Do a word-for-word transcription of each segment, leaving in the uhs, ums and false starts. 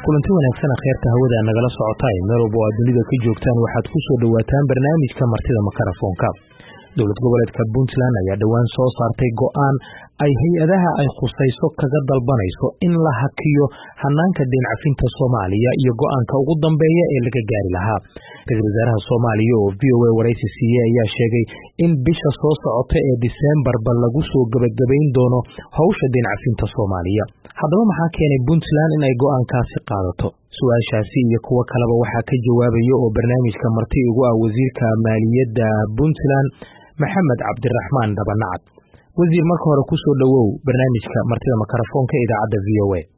kulanti wanaagsan khayrta hawada nagala socotay meel walba oo dunida ka joogtaan waxaad ku soo dhawaataan barnaamijka martida makarafoonka. dowlad goboleedka Puntland ayaa dhawaan soo saartay go'aan ay hay'adaha ay khusayso kaga dalbanayso in la hakiyo hanaanka deyn cafinta Soomaaliya iyo go'aanka ugu dambeeya ee laga gaari lahaa. Ra'iisul Wasaaraha Soomaaliya oo V O A waraysi siiyay ayaa sheegay in bisha soo socota ee December ba lagu soo gabagabayn doono hawsha deyn cafinta Soomaaliya. Haddaba maxaa keenay Puntland in ay go'aankaasi qaadato? Su'aashaasi iyo kuwa kaleba waxaa ka jawaabaya oo barnaamijka marti ugu ah wasiirka maaliyadda Puntland Maxamed Cabdiraxmaan Dabanacad. wasiir marka hore ku soo dhawow barnaamijka martida makarafoonka idaacadda V O A.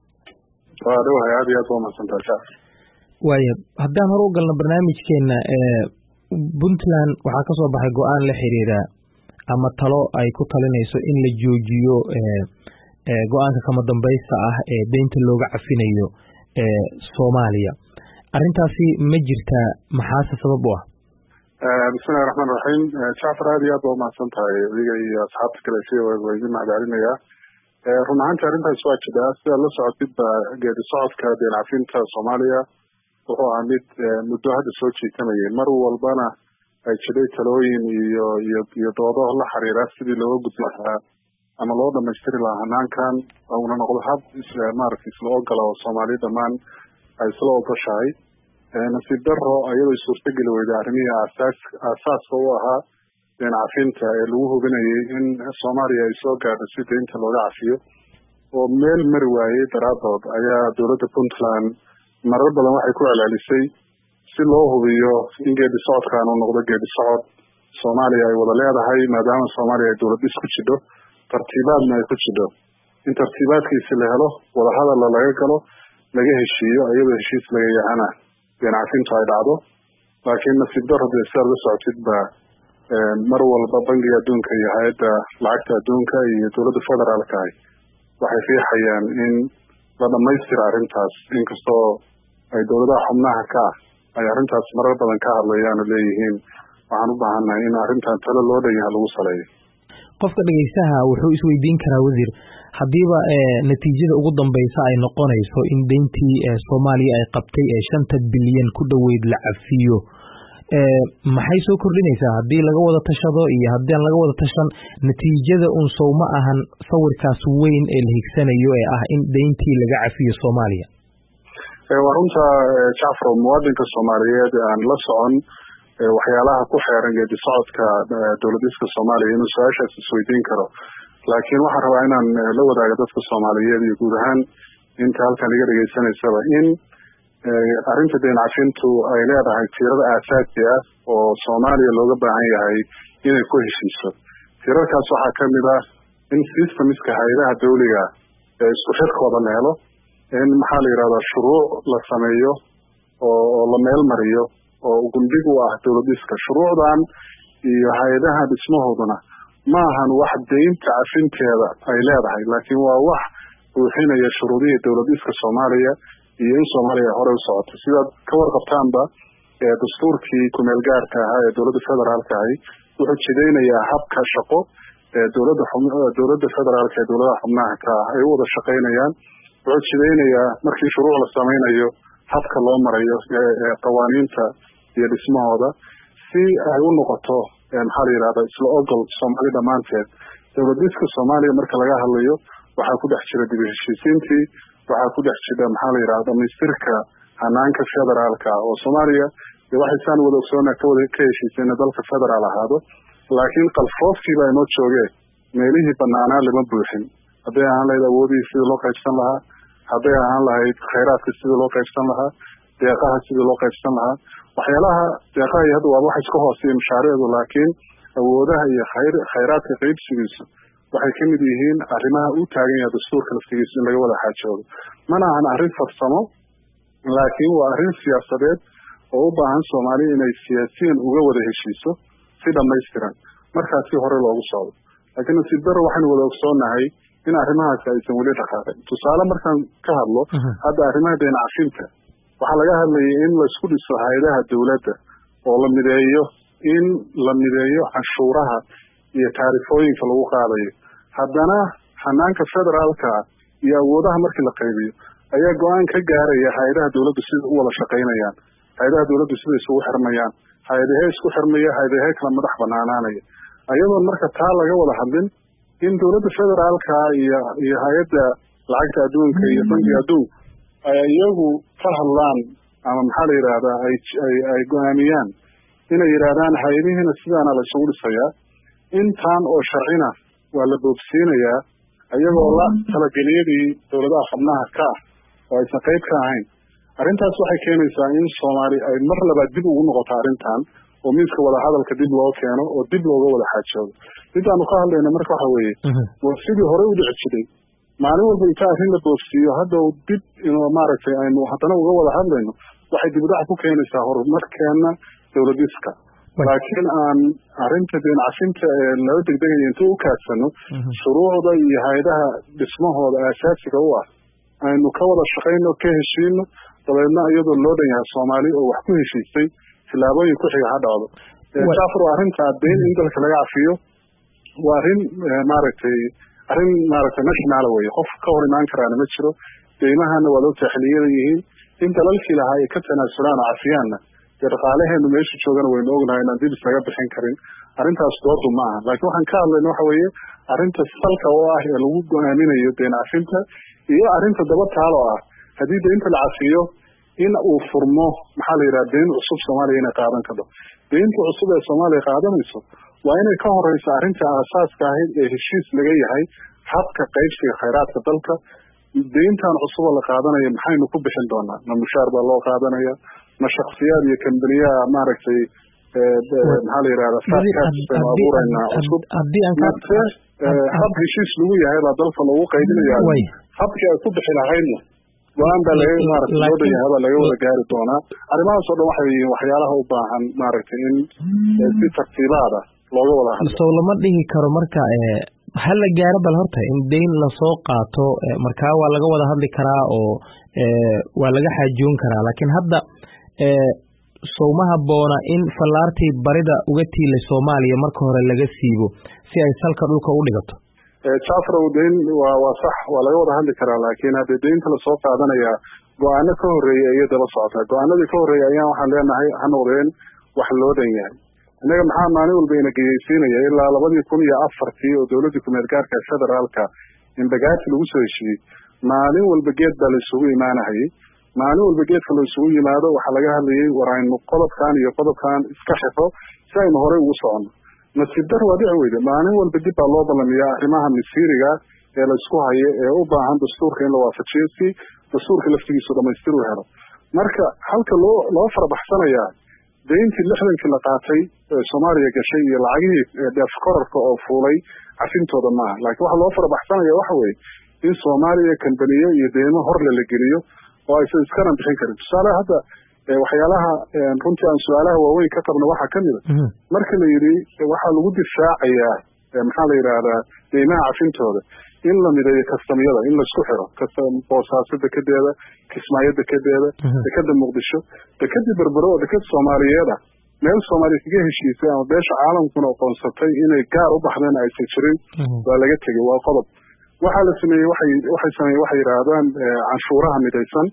waa dhawahay aad iyo aad u mahadsantahay. waayo haddaan hore u galno barnaamijkeena ee Puntland waxaa ka soo baxay go'aan la xiriira ama talo ay ku talinayso in la joojiyo ee ee go'aanka kama dambaysta ah ee deynta looga cafinayo ee Soomaaliya. arrintaasi ma jirta maxaa sabab u ah? bismillahi raxmaani raxiim. Jacfar aad iyo aad waa mahadsantahay adiga iyo asxaabta kale si waa idin mahadcelinaya. run ahaantii arrintaas waa jiraa sida la socotidba geedi socodka deyn cafinta Soomaaliya wuxuu ahaa mid muddo hadda soo jiitamayay mar walbana ay jiray talooyin iyo iyo iyo doodo la xiriira sidii looga gudbi lahaa ama loo dhamaystiri lahaa hanaankan una noqdo hab maaragtay isla ogala oo Soomaali dhammaan ay isla ogoshahay. nasiib daro ayadoo suurtageli weyday arrimihii aasaas aasaaska u ahaa deyn cafinta ee lagu hubinayay in Soomaaliya ay soo gaadho si deynta looga cafiyo oo meel mari waayey daraadood ayaa dowladda Puntland marar badan waxay ku celcelisay si loo hubiyo in geedi socodkan uu noqdo geedi socod Soomaaliya ay wada leedahay maadaama Soomaaliya ay dowlad isku jidho tartiibaadna ay ku jidho in tartiibaadkiisi la helo wadahadal laga galo laga heshiiyo iyadoo heshiis laga yahana deyn cafintu ay dhacdo. laakiin nasiib daro dee sidaad la socotidba mar walba bangiga adduunka iyo hay-adda lacagta adduunka iyo dowladda federaalka ah waxay riixayaan in la dhamaystiro arrintaas inkastoo ay dowladaha xubnaha ka ah ay arrintaas marar badan ka hadlayaan oo leeyihiin waxaan u baahannahay in arrintan talo loo dhan yahay lagu saleeyo. qofka dhagaystaha wuxuu isweydiin karaa wasiir haddiiba natiijada ugu dambaysa ay noqonayso in deyntii Soomaaliya ay qabtay ee shanta bilyan ku dhaweyd la cafiyo maxay soo kordhinaysaa haddii laga wada tashado iyo haddii aan laga wada tashan natiijada un sow ma ahan sawirkaas weyn ee la higsanayo ee ah in deyntii laga cafiyo Soomaaliya? waa runta Jacfar, muwaadinka Soomaaliyeed aan la socon waxyaalaha ku xeeran geedi socodka dowladiska Soomaaliya inuu su-aashaas isweydiin karo. laakiin waxaan rabaa inaan la wadaago dadka Soomaaliyeed iyo guud ahaan inta halkan iga dhageysanaysaba in arrinta deyn cafintu ay leedahay tiirada aasaasi ah oo Soomaaliya looga baahan yahay inay ku heshiiso. tiirarkaas waxaa ka mid ah in systemiska hay'adaha dawliga ee isku xirkooda la helo, in maxaa la yidhahdaa shuruuc la sameeyo oo la meel mariyo oo gundhig u ah dowladiska. shuruucdan iyo hay-adaha dhismahooduna ma ahan wax deynta cafinteeda ay leedahay laakiin waa wax buuxinaya shuruudihii dowladiska Soomaaliya iyo in Soomaaliya hore u socoto. sidaad ka warqabtaanba ee dastuurkii kumeel gaarka ahaa ee dowladda federaalka ahi wuxuu jidaynayaa habka shaqo ee dowladda dowladda federaalka ee dowladaha xubnaha ka ah ay u wada shaqaynayaan. wuxuu jidaynayaa markii shuruuc la samaynayo habka loo marayo ee qawaaniinta iyo dhismahooda si ay u noqoto maxaa la yidhahdaa isla ogol Soomaali dhammaanteed. dowladiska Soomaaliya marka laga hadlayo waxaa ku dhex jira dib u heshiisiintii, waxaa ku dhex jira maxaa la yidhahdaa dhamaystirka hanaanka federaalka oo Soomaaliya iyo waxay saan wada ogsoonaa ka wada ka heshiiseen dalka federaal ahaado. laakiin qalfoofkii baa inoo joogee meelihii banaanaa lama buuxin. hadday ahaan lahayd awoodii sidii loo qaybsan lahaa, hadday ahaan lahayd khayraadka sidii loo qaybsan lahaa, deeqaha sidii loo qaybsan lahaa. waxyaalaha deeqaha iyo hadda waa wax iska hooseeya mashaariicdu, laakiin awoodaha iyo khayr khayraadka qaybsigiisu waxay ka mid yihiin arrimaha u taagan yahay dastuurka laftigiisa in laga wada xaajoodo. mana ahan arrin farsamo laakiin waa arrin siyaasadeed oo u baahan Soomaaliya inay siyaasiyan uga wada heshiiso si dhamaystiran markaas si hore loogu socdo. laakiin nasiib daro waxaynu wada ogsoonahay in arrimahaas aysan weli dhaqaaqin. tusaale markaan ka hadlo hadda arrimaha deyn cafinta waxaa laga hadlayay in la isku dhiso hay'adaha dowladda oo la mideeyo in la mideeyo canshuuraha iyo taarifooyinka lagu qaadayo. haddana hanaanka federaalka iyo awoodaha markii la qaybiyo ayaa go-aan ka gaaraya hay-adaha dowladdu sida u wada shaqaynayaan, hay-adaha dowladdu sida isugu xirmayaan, hay-adahee isku xirmaya, hay-adahee kala madax banaanaanaya. ayadoon marka taa laga wada hadlin in dowladda federaalka iyo iyo hay-adda lacagta adduunka iyo bangiga adduunka ay iyagu ka hadlaan ama maxaa la yidhaahdaa ay ay go-aamiyaan inay yidhaahdaan hay-adihiina sidaana la isugu dhisayaa, intaan oo sharcina waa la boogsiinayaa ayagoo la talageliyadii dowladaha xubnaha ka ah oo aysan qayb ka ahayn. arrintaas waxay keenaysaa in Soomaali ay mar labaad dib ugu noqoto arrintan oo miiska wada hadalka dib loo keeno oo dib looga wada xaajoodo. intaanu ka hadlayna marka waxa weeye waa sidii hore u dhici jiray, maalin walba inta arrin la boogsiiyo hadda dib inuu maaragtay aynu haddana uga wada hadlayno waxay dib u dhac ku keenaysaa horumarkeena dowladiska. laakiin aan arrinta deen cafinta ee loo degdegayo inta u kaadsano shuruucda iyo hay-adaha dhismahooda aasaasiga u ah aynu ka wada shaqayno, ka heshiino, dabeedna iyadoo loo dhan yahay Soomaali oo wax ku heshiisay tilaabooyin ku xiga ha dhacdo. Jafar, arrinta deyn in dalka laga cafiyo waa arrin maaragtay arrin maaragtay national way, qof ka hor imaan karaana ma jiro. deymahana waa loo taxliiliyada yihiin in dalalkii lahaa ay ka tanaasulaan cafiyaanna dee dhaqaalaheenu meesha joogana waynu ognahay inaan dib isaga bixin karin. arrintaas doodu ma aha, laakiin waxaan ka hadlayna waxa weeye arrinta salka oo ah ee lagu go-aaminayo deen cafinta iyo arrinta daba taalo ah haddii deynta la cafiyo in uu furmo maxaa la yidhaha deyn cusub Soomaaliya inay qaadan karto. deynta cusub ee Soomaaliya qaadanayso waa inay ka horeysa arrinta aasaaska ahayd ee heshiis laga yahay habka qaybsiga khayraadka dalka. deyntan cusub oo la qaadanayo maxaynu ku bixin doonaa? ma mushaar baa loo qaadanaya, ma shakhsiyaad iyo kambaniyaha maaragtay maxaa la yidhahda faakaasaynu abuuraynaa cusub, mase hab heshiis lagu yahay baa dalka loogu qaybinaya. habkii ay ku bixi lahaydna go-aan baa laga maaragtay loo dhan yahay baa laga wada gaari doonaa. arrimahaas oo dhan waxay yihiin waxyaalaha u baahan maaragtay in si tartiibaada looga wada hadlo. soo lama dhihi karo marka hal la gaaro bal horta in deyn lasoo qaato markaa waa laga wada hadli karaa oo waa laga xaajoon karaa, laakiin hadda sowma habboona in fallaartii barida uga tiilay Soomaaliya marka hore laga siibo si ay salka dhulka u dhigato. Jafar, deyn waa waa sax, waa laga wada hadli karaa, laakiin hadda deynta lasoo qaadanaya go-aano ka horeeyay ayay daba socotaa. go-aanadii ka horeeyay ayaan waxaan leenahay ha noqdeen wax loo dhan yahay. innaga maxaa maalin walba ina geyeysiinaya ilaa labadii kun iyo afartii oo dowladda ku-meel gaarka federaalka imbagaati lagu soo heshiiyey, maalin walba geed baa la isugu imaanahayay. maalin walba geedka la isugu yimaado waxaa laga hadlayay war aynu qodobkan iyo qodobkan iska xifo si aynu horey ugu soconno. nasiib dar waa dhici weyde, maalin walba dib baa loo ballamiyaa arrimaha masiiriga ee la isku hayo ee u baahan dastuurka in la waafajiyo si dastuurka laftigiisu dhamaystir u helo. marka halka loo loo farabaxsanayaa deyntii lixdankii la qaatay ee Soomaaliya gashay iyo lacagihii dheef kororka oo fuulay cafintooda maaha, laakiin waxa loo farabaxsanaya waxa weeye in Soomaaliya kambaniyo iyo deymo hor la geliyo oo aysan iskana bixin karin. tusaale hadda waxyaalaha runtii aan su-aalaha waaweyn ka qabno waxaa ka mid a marka la yidhi waxaa lagu difaacayaa maxaa la yidhaahdaa deymaha cafintooda in la mideeyo kastamyada, in laisku xiro boosaaso dekedeeda, kismaayo dekedeeda, dekeda muqdisho, dekadii berbero oo deked Soomaaliyeed ah, meel Soomaaliya kaga heshiisay ama beesha caalamkuna aqoonsatay inay gaar u baxdeen aysan jirin waa laga tegey. waa qodob. waxaa la sameeyey waxay waxay sameeyey waxay yidhaahdaan canshuuraha midaysan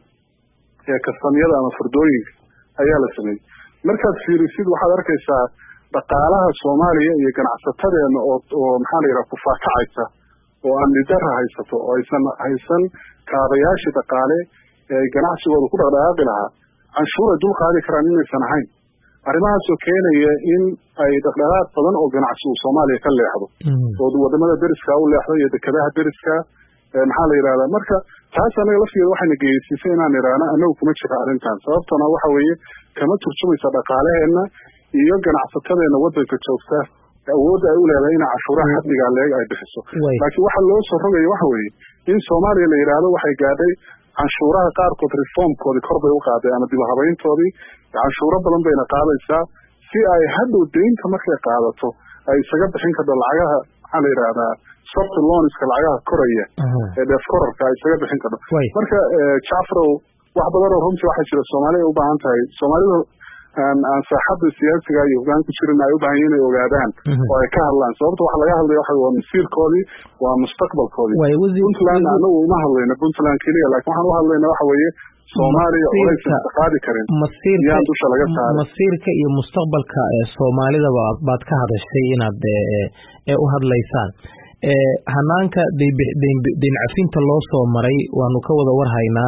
ee kastamyada ama furdooyinka ayaa la sameeyey. markaad fiirisid waxaad arkaysaa dhaqaalaha Soomaaliya iyo ganacsatadeena oo oo maxaa la yidhaha kufaakacaysa oo aan lidara haysato oo aysan haysan kaabayaashii dhaqaale ee ganacsigooda ku dhaqdhaqaaqi lahaa canshuur ay dul qaadi karaan inaysan ahayn. arrimahaasoo keenaya in ay dhaqdhaqaaq badan oo ganacsi uu Soomaaliya ka leexdo oo wadamada deriska u leexdo iyo dekedaha deriska maxaa la yidhahdaa. marka taas anaga lafteeda waxayna geysiisay inaan idhaahno anagu kuma jira arrintan, sababtana waxa weeye kama turjumaysa dhaqaalaheena iyo ganacsatadeena wadanka joogta awoodda ay u leedahay in cashuuraha xaddiga leeg ay bixiso. laakiin waxa loo soo rogaya waxa weeye in Soomaaliya la yidhaahdo waxay gaadhay canshuuraha qaarkood reformkoodii kor bay u qaaday ama dib u habayntoodii canshuuro badan bayna qaadaysaa si ay hadhow deynta markay qaadato ay isaga bixin karto lacagaha maxaa la yidhaahdaa soft loanska lacagaha koraya ee dheef kororka ay isaga bixin karto. marka Jafar, wax badan oo runtii waxaa jira Soomaaliya u baahan tahay. Soomaalidu aan aan saaxadda siyaasiga iyo hoggaan ku jirin ay u baahan yihiin inay ogaadaan oo ay ka hadlaan sababta waxa laga hadlaya waxa waa masiirkoodii waa mustaqbalkoodii puntland anagu uma hadlayna puntland keliya laakiin waxaan u hadlayna waxa weeye soomaaliya culays iska qaadi karin yaan dusha laga saaray masiirka iyo mustaqbalka ee soomaalida baad ka hadashay inaad u hadlaysaan hanaanka deyn cafinta loo soo maray waanu ka wada warhaynaa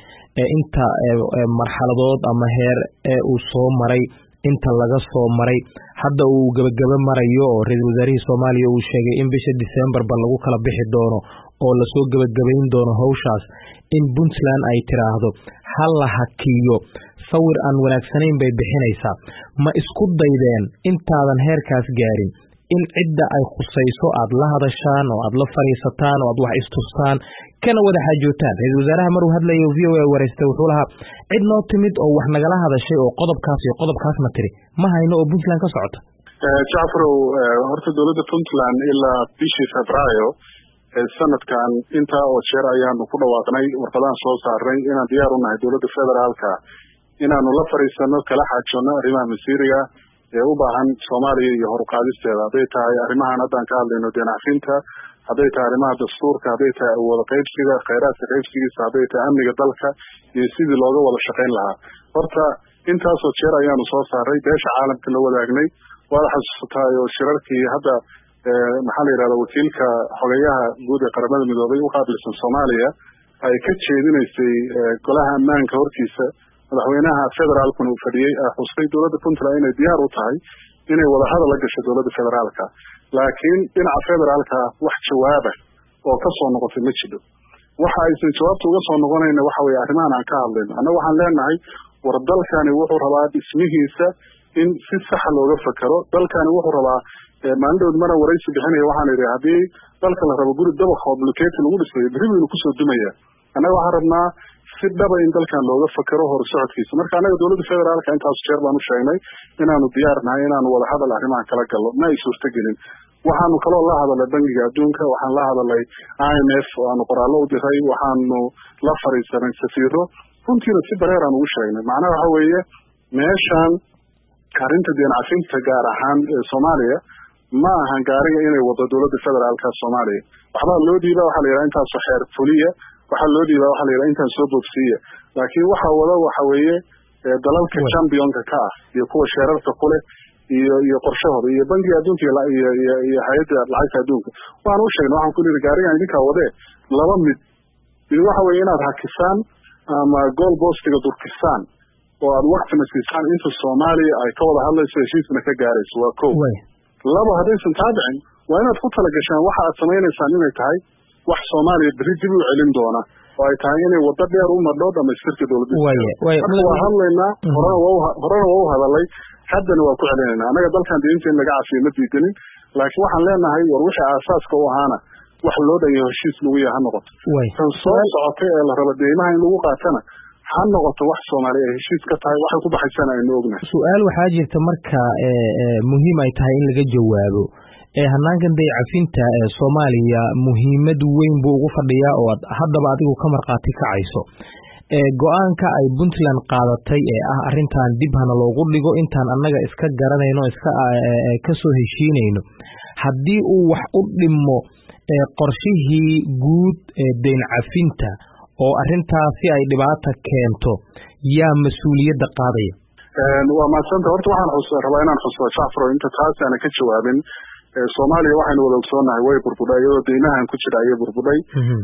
inta marxaladood ama heer uu soo maray inta laga soo maray hadda uu gabagaba marayo oo ra-iisul wasaarihii soomaaliya uu sheegay in bisha December-ba lagu kala bixi doono oo lasoo gabagabayn doono hawshaas in Puntland ay tiraahdo hal la hakiyo sawir aan wanaagsanayn bay bixinaysaa ma isku daydeen intaadan heerkaas gaarin in cidda ay khusayso aad la hadashaan oo aad la fariisataan oo aad wax istustaan kana wada xaajootaan ra-iisul wasaaraha maruu hadlayo v o a wareystay wuxuu lahaa cid noo timid oo wax nagala hadashay oo qodobkaas iyo qodobkaasna tiri ma hayno oo Puntland ka socota jacfarow horta dowladda Puntland ilaa bishii Febraayo sanadkan intaa oo jeer ayaanu ku dhawaaqnay warqadaan soo saarnay inaan diyaar u nahay dowladda federaalka inaanu la fariisano kala xaajoonno arrimaha masiiriga ee u baahan Soomaaliya iyo horuqaadisteeda haday tahay arrimahan haddaan ka hadlayno deyn cafinta haday tahay arrimaha dastuurka haday tahay wada qaybsiga khayraadka qaybsigiisa haday tahay amniga dalka iyo sidii looga wada shaqayn lahaa horta intaasoo jeer ayaanu soo saaray beesha caalamka la wadaagnay waad xasuusataa oo shirarkii hadda maxaa la yidhahda wakiilka xogayaha guud ee qaramada midoobay u qaabilsan Soomaaliya ay ka jeedinaysay golaha ammaanka hortiisa madaxweynaha federaalkuna uu fadhiyey xusay dowladda Puntland inay diyaar u tahay inay wada hadal la gasho dowladda federaalka laakiin dhinaca federaalka wax jawaaba oo ka soo noqotay ma jiro waxa aysan jawaabta uga soo noqonayna waxa weeye arrimahan aan ka hadlayno annaga waxaan leenahay war dalkani wuxuu rabaa dhismihiisa in si sax looga fakaro dalkani wuxuu rabaa maalin mana waraysi bixinaya waxaan idhi haddii dalka la rabo guri dabaq oo blokeeti lagu dhisayo berri baynu kusoo dumaya annaga waxaan rabnaa si dhaba in dalkan looga fakaro hor socodkiisa marka anaga dowladda federaalka intaas jeer baan u sheegnay inaanu diyaar nahay inaanu wada hadal arrimahan kala galno ma ay suurtagelin waxaanu kaloo la hadalnay bangiga adduunka waxaan la hadalnay I M F oo aanu qoraallo u diray waxaanu la fariisanay safiiro runtiina si bareer aan ugu sheegnay macnaha waxa weeye meeshan arrinta deyn cafinta gaar ahaan ee Soomaaliya ma ahan gaariga inay wado dowladda federaalka Soomaaliya waxbaa loo dhiibaa waxaa la yidhaha intaasoo xeer fuliya waxaa loo dhiibaa waxaa la yidhaha intaan soo boogsiiya laakiin waxa wada waxa weeye dalalka championka ka ah iyo kuwa sheerarka ku leh iyo iyo qorshahooda iyo bangiga adduunka iyo iyo iyo hay'adda lacagta adduunka waan u sheegnay waxaan ku leeyahay gaarigan idinka wade laba mid mid waxa weeye inaad hakisaan ama goal postiga durkisaan oo aad waqtina siisaan inta Soomaaliya ay ka wada hadlayso heshiisna ka gaarayso waa koow laba haddaysan taa dhicin waa inaad ku tala gashaan waxa aad samaynaysaan inay tahay wax Soomaaliya berri dib u celin doona oo ay tahay inay waddo dheer u madho dhamaystirka dowladda waa hadlaynaa horena waa u hadalay haddana waa ku celinaynaa annaga dalkan deynta in laga cafiyo ma diidanin laakiin waxaan leenahay war wixii aasaaska u ahaana wax loo dhayo heshiis lagu yahay ha noqoto tan soo socotay ee la rabo deymaha in lagu qaatana ha noqoto wax Soomaaliya ay heshiis ka tahay waxay ku baxaysana aynu ognahay su'aal waxaa jirta marka muhiim ay tahay in laga jawaabo ee hanaankan deyn cafinta ee Soomaaliya muhiimad weyn buu ugu fadhiyaa oo haddaba adigu ka marqaati kacayso ee go'aanka ay Puntland qaadatay ee ah arrintan dib hana loogu dhigo intaan annaga iska garanayno iska ka soo heshiinayno haddii uu wax u dhimo ee qorshihii guud ee deyn cafinta oo arrintaasi ay dhibaato keento yaa mas'uuliyadda qaadaya waa maasanta horta waxaan rabaa inaan xuso Jacfar inta taas aan ka jawaabin Soomaaliya waxaynu wada ogsoonahay way burbudhay iyadoo deymahan ku jira ayay burbudhay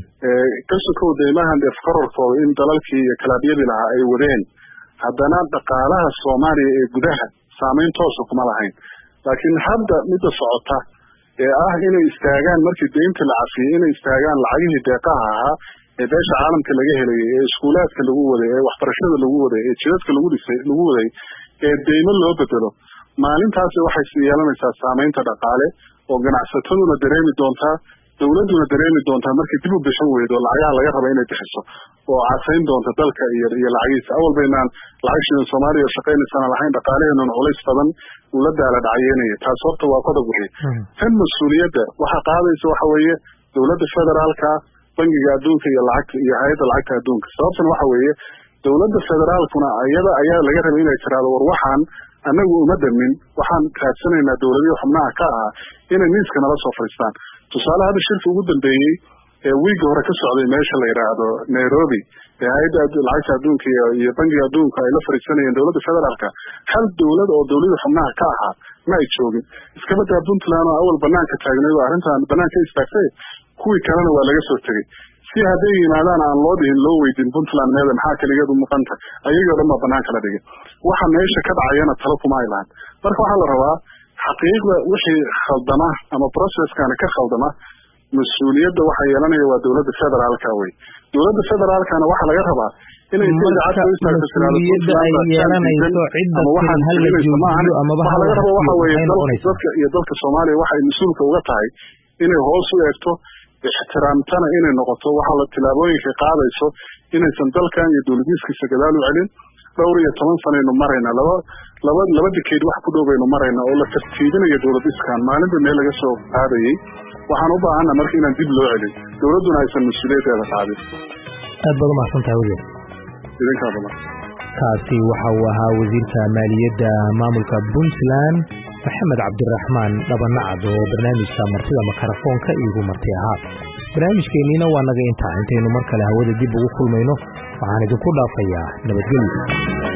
kasoo deymahan dee qarorkooda in dalalkii iyo kalaabiyadii lahaa ay wadeen haddana dhaqaalaha Soomaaliya ee gudaha saameyn toos ah kuma lahayn laakiin hadda midda socota ee ah inay istaagaan markii deynta la cafiyay inay istaagaan lacagihii deeqaha ahaa ee beesha caalamka laga helay ee iskuulaadka lagu waday ee waxbarashada lagu waday ee jidadka lagu dhisay lagu waday ee deymo loo bedelo maalintaasi waxay yeelanaysaa saameynta dhaqaale oo ganacsataduna dareemi doontaa dawladuna dareemi doontaa markii dib u bixin weydo lacagaha laga rabo inay bixiso oo casayn doonta dalka iyo iyo lacagiisa awal baynaan lacag shidan Soomaaliya shaqaynaysan lahayn dhaqaaleena culays badan ula daala dhacayeynaya taas horta waa qodob weeye tan mas'uuliyadda waxa qaadaysa waxa weeye dawladda federaalka bangiga adduunka iyo lacag iyo hay'adda lacagta adduunka sababtan waxa weeye dowladda federaalkuna ayada ayaa laga rabay inay tiraahdo war waxaan anagu uma dhamin waxaan raadsanaynaa dowladihii xubnaha ka ahaa inay miiska nala soo fadhiistaan tusaale hadda shirka ugu dambeeyey ee wiiga hore ka socday meesha la yidhaahdo Nairobi ee hay'adda lacagta adduunka iyo bangiga adduunka ay la fadhiisanayeen dowladda federaalka hal dowlad oo dowladda xubnaha ka ahaa ma ay joogin iska badaa Puntland oo awal banaanka taagnayd oo arrintan banaanka istaagtay kuwii kalena waa laga soo tagay si hadday yimaadaan aan loo dhihin loo weydin Puntland meeda maxaa kaligeed u muuqanta ayagoo dhan baa banaanka la dhigay waxa meesha ka dhacayana talo kuma ay lahan marka waxaa la rabaa xaqiiqda wixii khaldama ama processkana ka khaldama mas-uuliyadda waxa yeelanaya waa dowladda federaalka wey dowladda federaalkana waxa laga rabaa inay mas'uuliyadda ay yeelanayso cidda hal la joojiyo ama waxa laga rabaa waxa weeye dadka iyo dalka Soomaaliya waxa ay mas'uulka uga tahay inay hoos u eegto ixtiraamtana inay noqoto waxa la tilaabooyinka qaadayso inaysan dalkan iyo dowladiskiisa gadaal u celin dhowr iyo toban sanaynu marayna laba laba laba decade wax ku dhowbaynu marayna oo la tartiibinayo dowladiskan maalinba meel laga soo qaadayay waxaan u baahanaa marka inaan dib loo celin dowladuna aysan mas'uuliyaddeeda qaadin aad baad umahadsantahay wasiir idinkaa badan kaasi waxa uu ahaa wasiirka maaliyadda maamulka Puntland maxamed cabdiraxmaan dhabanacad oo barnaamijka martida makarafoonka iigu martay ahaa barnaamijkeennina waa naga intaa intaynu mar kale hawada dib ugu kulmayno waxaan idinku dhaafayaa nabadgelyo